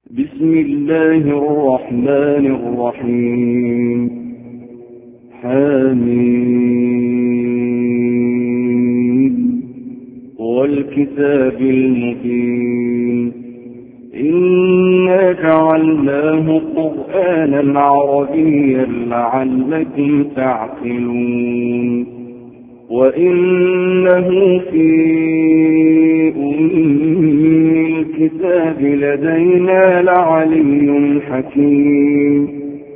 بسم الله الرحمن الرحيم. حميم والكتاب المبين إنا جعلناه قرآنا عربيا لعلكم تعقلون وإنه في الكتاب لدينا لعلي حكيم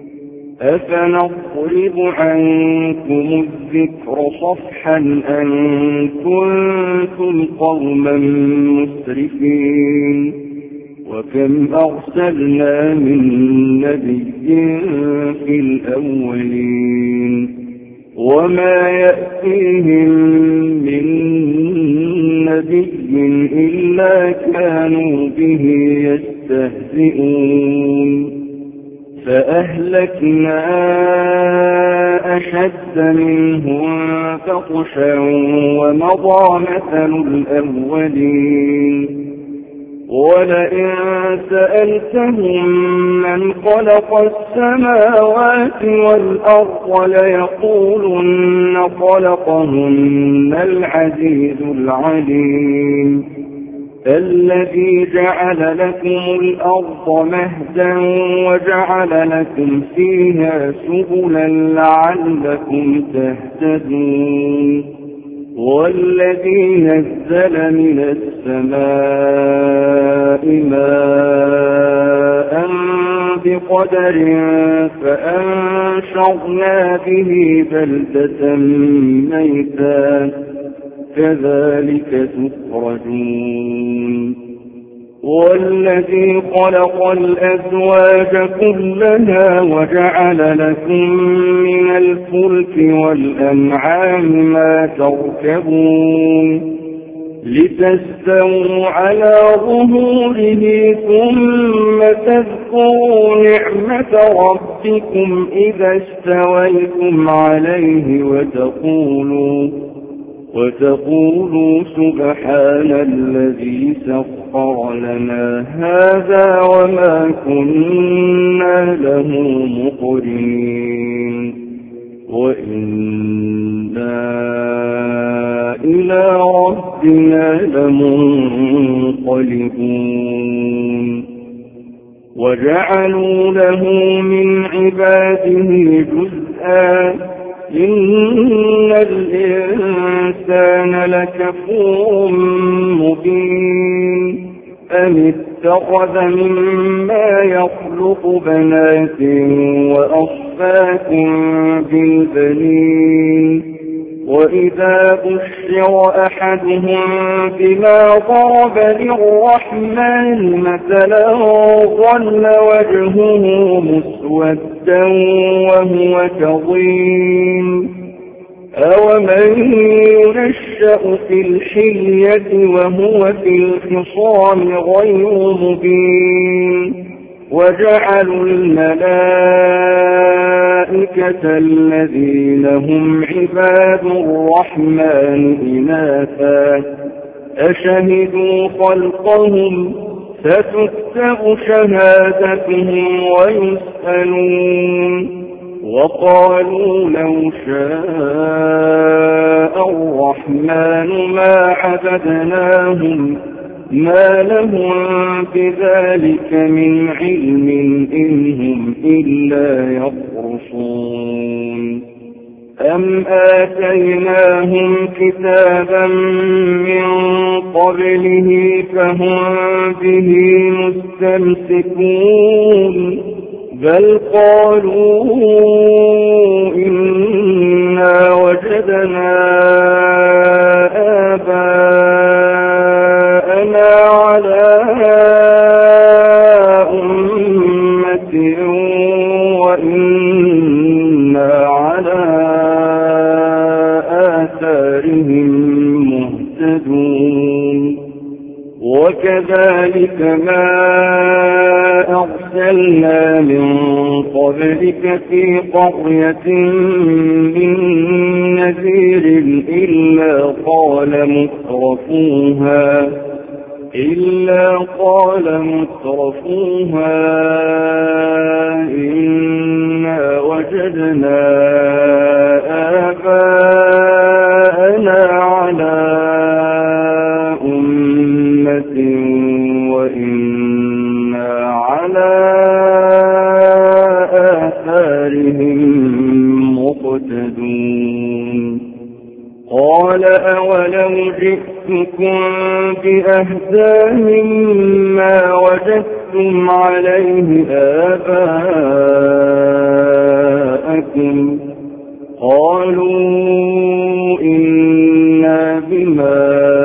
أفنضرب عنكم الذكر صفحا أن كنتم قوما مسرفين وكم أرسلنا من نبي في الأولين وما يأتيهم من نبي إلا كانوا به يستهزئون فأهلكنا أشد منهم بطشا ومضى مثل الأولين ولئن سألتهم من خلق السماوات والأرض ليقولن خلقهن العزيز العليم الذي جعل لكم الأرض مهدا وجعل لكم فيها سبلا لعلكم تهتدون والذي نزل من السماء ماء بقدر فأنشرنا به بلدة ميتا كذلك تخرجون والذي خلق الأزواج كلها وجعل لكم من الفلك والأنعام ما تركبون لتستووا على ظهوره ثم تذكروا نعمة ربكم إذا استويتم عليه وتقولوا سبحان الذي سخر لنا هذا وما كنا له مقرنين وإنا إلى ربنا لمنقلبون وجعلوا له من عباده جزءا إن الإنسان لكفور مبين أم اتخذ مما يخلق بنات وأصفاكم بالبنين وإذا بشر أحدهم بما ضرب للرحمن مثلا ظل وجهه مسودا وهو كظيم أومن ينشأ في الحلية وهو في الخصام غير مبين وجعلوا الملائكة الذين هم عباد الرحمن إناثا أشهدوا خلقهم ستكتب شهادتهم ويسألون وقالوا لو شاء الرحمن ما عبدناهم ما لهم بذلك من علم إنهم إلا يخرصون أم آتيناهم كتابا من قبله فهم به مستمسكون بل قالوا إنا وجدنا آباءنا على أمة وإنا على آثارهم مهتدون وكذلك ما أرسلنا من قبلك في قرية من نذير إلا قال مترفوها إلا قال مترفوها إنا وجدنا آباءنا على أمة وإنا على آثارهم مقتدون قال أولو جئتكم بأهدى مما وجدتم عليه آباءكم قالوا إنا بما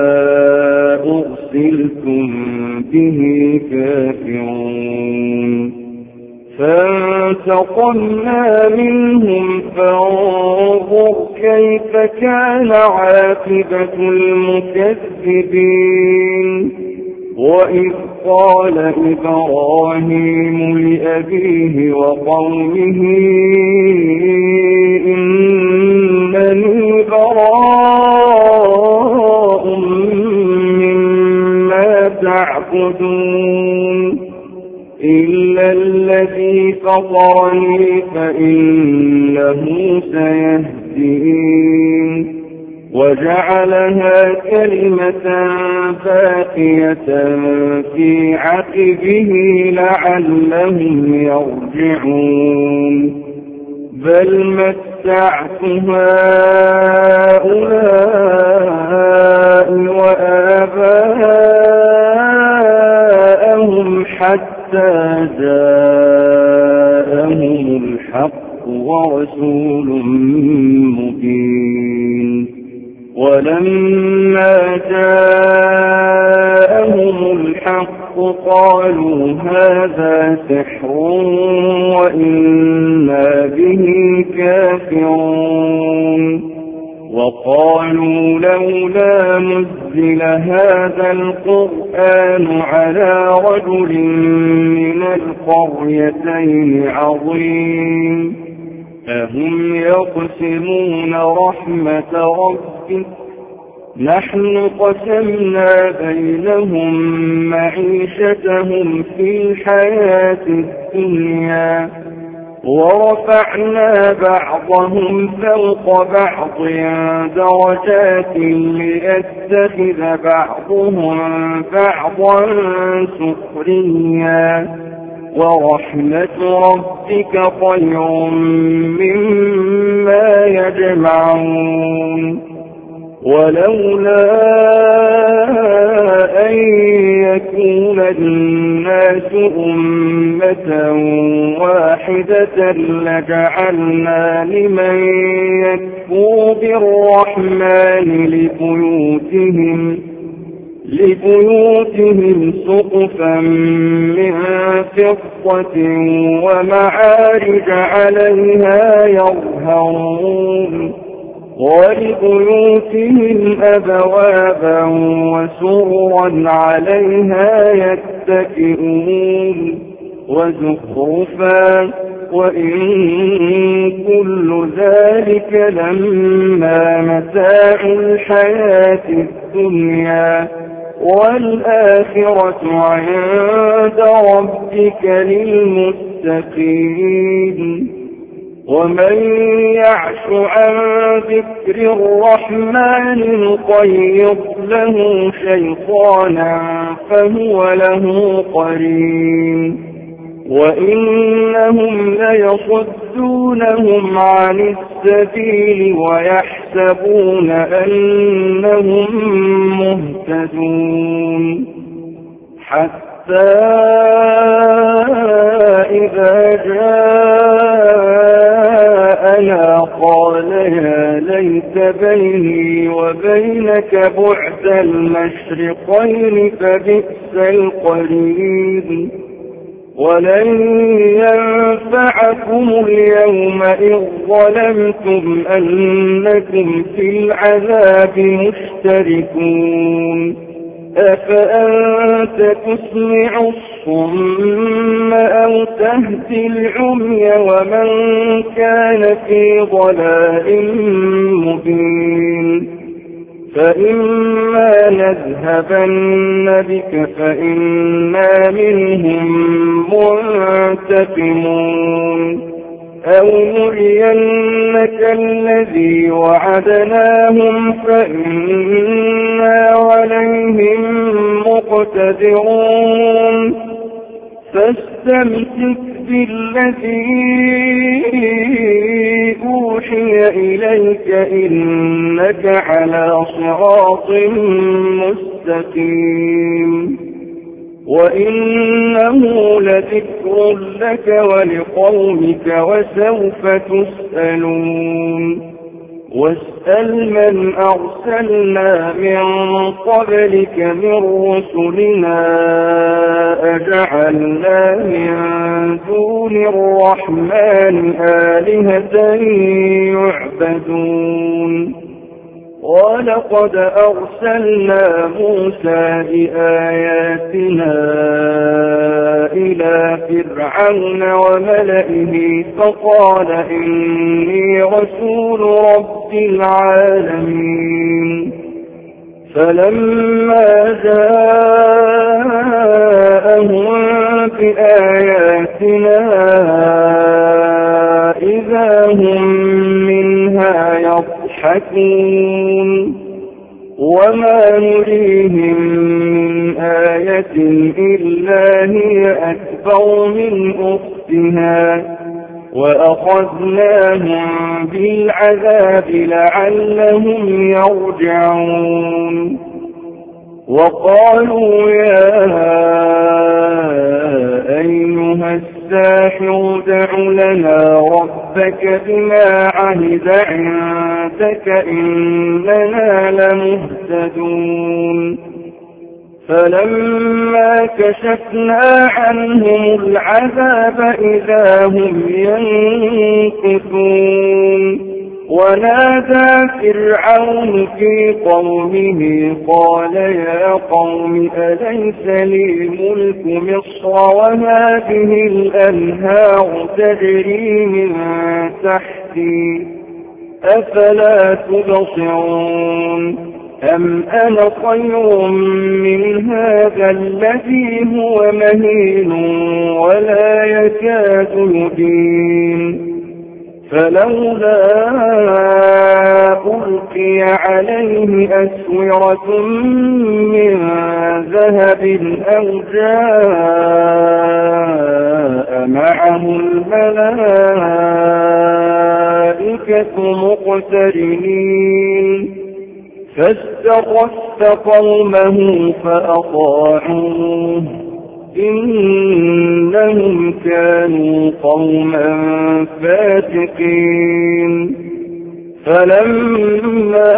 أرسلتم به كافرون فانتقمنا منهم فانظر كيف كان عاقبة المكذبين وإذ قال إبراهيم لأبيه وقومه إنني براء مما تعبدون إلا الذي فطرني فإنه سيهدين وجعلها كلمة باقية في عقبه لعلهم يرجعون بل متعت هؤلاء وآباءهم حتى جاءهم الحق ورسول مبين ولما جاءهم الحق قالوا هذا سحر وإنا به كافرون وقالوا لولا نزل هذا القرآن على رجل من القريتين عظيم أهم يقسمون رحمة ربك نحن قسمنا بينهم معيشتهم في الحياة الدنيا ورفعنا بعضهم فوق بعض درجات ليتخذ بعضهم بعضا سخريا ورحمة ربك خير مما يجمعون ولولا أن يكون الناس أمة واحدة لجعلنا لمن يكفر بالرحمن لبيوتهم سقفا من فضة ومعارج عليها يظهرون ولبيوتهم أبوابا وسررا عليها يتكئون وزخرفا وإن كل ذلك لما متاع الحياة الدنيا والآخرة عند ربك للمتقين ومن يعش عن ذكر الرحمن نقيض له شيطانا فهو له قرين وإنهم ليصدونهم عن السبيل ويحسبون أنهم مهتدون حتى إذا جاءنا قال يا ليت بيني وبينك بعد المشرقين فبئس القرين ولن ينفعكم اليوم إذ ظلمتم أنكم في العذاب مشتركون أفأنت تسمع الصم أو تهدي العمي ومن كان في ضلال مبين فإما نذهبن بك فإنا منهم منتقمون أو نرينك الذي وعدناهم فإنا عليهم مقتدرون فاستمسك بالذي أوحي إليك إنك على صراط مستقيم وإنه لذكر لك ولقومك وسوف تسألون واسأل من أرسلنا من قبلك من رسلنا أجعلنا من دون الرحمن آلهة يعبدون ولقد أرسلنا موسى بآياتنا إلى فرعون وملئه فقال إني رسول رب العالمين فلما جاءهم بآياتنا إذا هم منها يضحكون وما نريهم من آية إلا هي أكبر من أختها وأخذناهم بالعذاب لعلهم يرجعون وقالوا يا أيها الساحر ادع لنا ربك بما عهد عندك إننا لمهتدون فلما كشفنا عنهم العذاب إذا هم ينكثون ونادى فرعون في قومه قال يا قوم أليس لي ملك مصر وهذه الأنهار تجري من تحتي أفلا تبصرون أم أنا خير من هذا الذي هو مهين ولا يكاد يبين فلولا ألقي عليه أسورة من ذهب أو جاء معه الملائكة مقترنين فاستخف قومه فأطاعوه إنهم كانوا قوما فاسقين فلما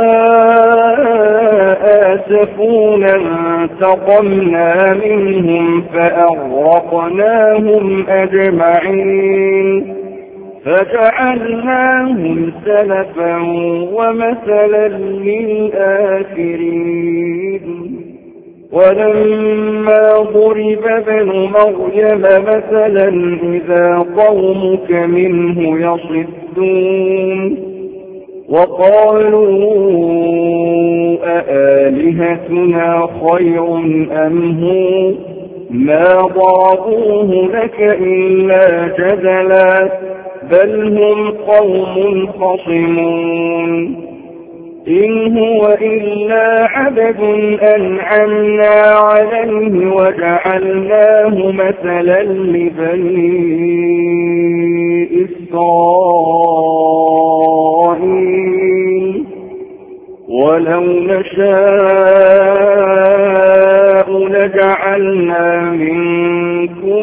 آسفونا انتقمنا منهم فأغرقناهم أجمعين فجعلناهم سلفا ومثلا للآخرين ولما ضرب ابن مريم مثلا إذا قومك منه يصدون وقالوا أآلهتنا خير أم هو ما ضربوه لك إلا جدلا بل هم قوم خصمون إن هو إلا عبد أنعمنا عليه وجعلناه مثلا لبني إسرائيل ولو نشاء لجعلنا منكم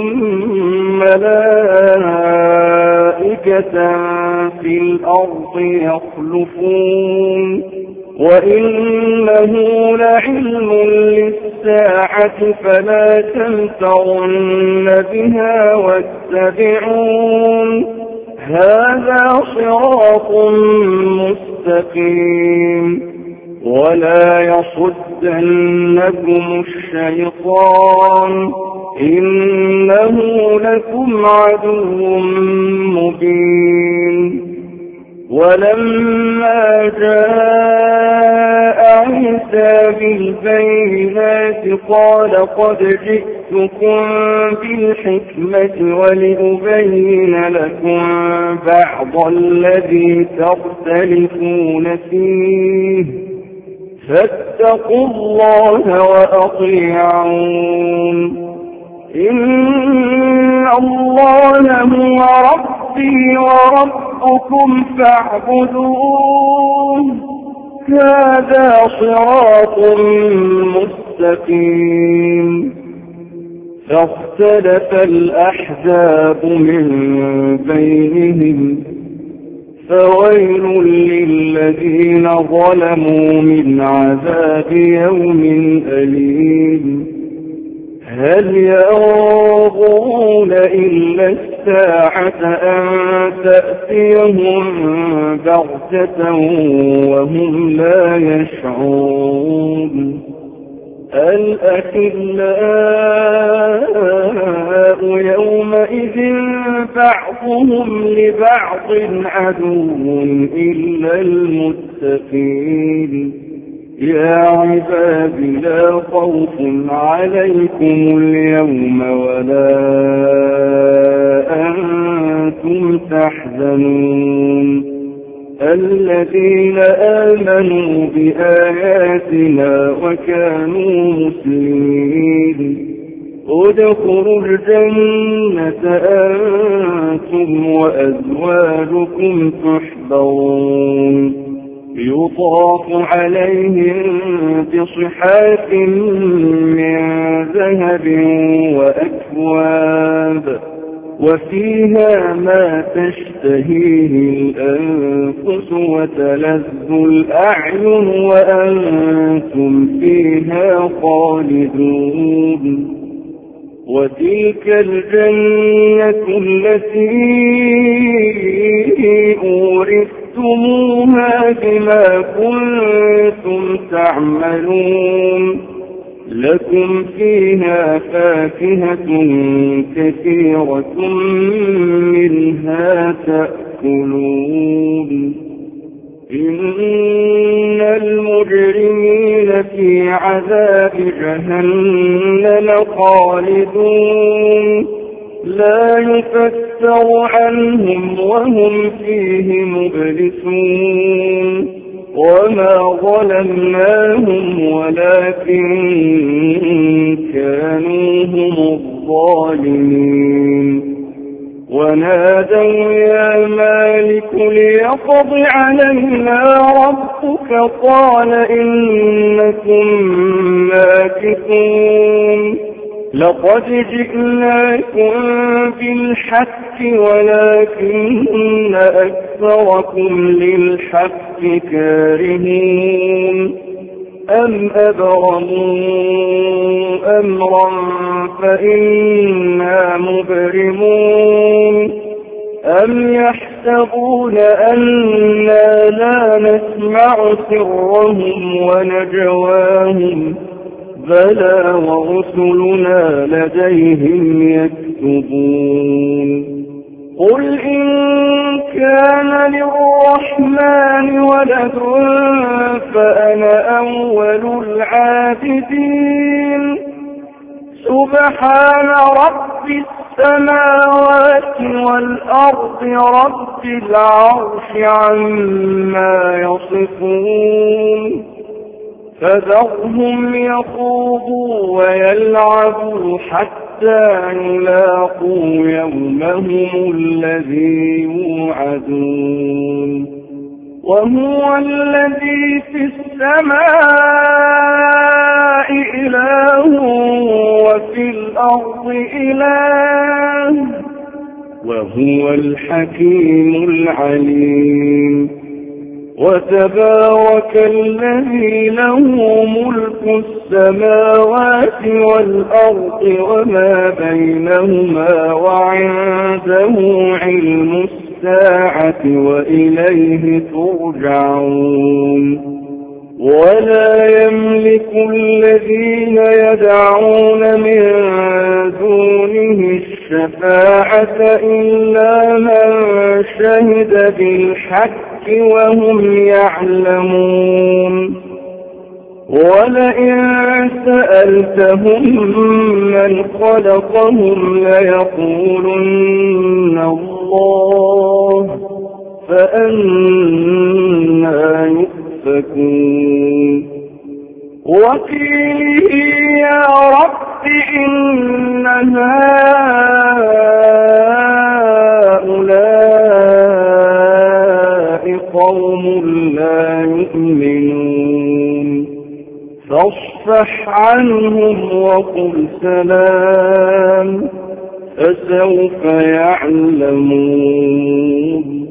ملائكة في الأرض يخلفون وإنه لعلم للساعة فلا تمترن بها واتبعون هذا صراط مستقيم ولا يصدنكم الشيطان إنه لكم عدو مبين ولما جاء عيسى بالبينات قال قد جئتكم بالحكمة ولأبين لكم بعض الذي تختلفون فيه فاتقوا الله وأطيعون إن الله هو ربي وربكم فاعبدوه هذا صراط مستقيم فاختلف الأحزاب من بينهم فويل للذين ظلموا من عذاب يوم أليم هل ينظرون إلا الساعة أن تأتيهم بغتة وهم لا يشعرون الأخلاء يومئذ بعضهم لبعض عدو إلا المتقين يا عباد لا خوف عليكم اليوم ولا أنتم تحزنون الذين آمنوا بآياتنا وكانوا مسلمين ادخلوا الجنة أنتم وأزواجكم تحبرون يطاف عليهم بصحاف من ذهب وأكواب وفيها ما تشتهيه الأنفس وتلذ الأعين وأنتم فيها خالدون وتلك الجنة التي أورثتموها بما كنتم تعملون لكم فيها فاكهة كثيرة منها تأكلون إن المجرمين في عذاب جهنم خالدون لا يفتر عنهم وهم فيه مبلسون وما ظلمناهم ولكن كانوا هم الظالمين ونادوا يا مالك ليقض علينا ربك قال إنكم ماكثون لقد جئناكم بالحق ولكن أكثركم للحق كارهون أم أبرموا أمرا فإنا مبرمون أم يحسبون أننا لا نسمع سرهم ونجواهم بلى ورسلنا لديهم يكتبون قل إن كان للرحمن ولد فأنا أول العابدين سبحان رب السماوات والأرض رب العرش عما يصفون فذرهم يخوضوا ويلعبوا حتى يلاقوا يومهم الذي يوعدون وهو الذي في السماء إله وفي الأرض إله وهو الحكيم العليم وتبارك الذي له ملك السماوات والأرض وما بينهما وعنده علم الساعة وإليه ترجعون ولا يملك الذين يدعون من دونه الشفاعة إلا من شهد بالحق وهم يعلمون ولئن سألتهم من خلقهم ليقولن الله فأنى يؤفكون وقيله يا رب إن هؤلاء قوم لا يؤمنون فاصفح عنهم وقل سلام فسوف يعلمون